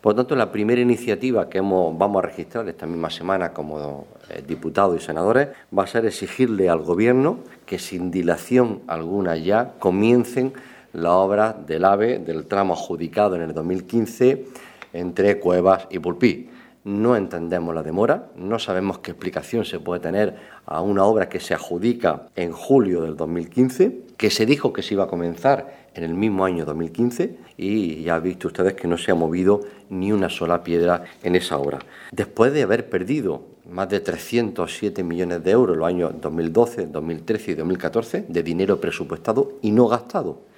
Por lo tanto, la primera iniciativa que vamos a registrar esta misma semana como diputados y senadores va a ser exigirle al Gobierno que sin dilación alguna ya comiencen las obras del AVE, del tramo adjudicado en el 2015 entre Cuevas y Pulpí. No entendemos la demora, no sabemos qué explicación se puede tener a una obra que se adjudica en julio del 2015, que se dijo que se iba a comenzar en el mismo año 2015 y ya han visto ustedes que no se ha movido ni una sola piedra en esa obra. Después de haber perdido más de 307 millones de euros en los años 2012, 2013 y 2014 de dinero presupuestado y no gastado.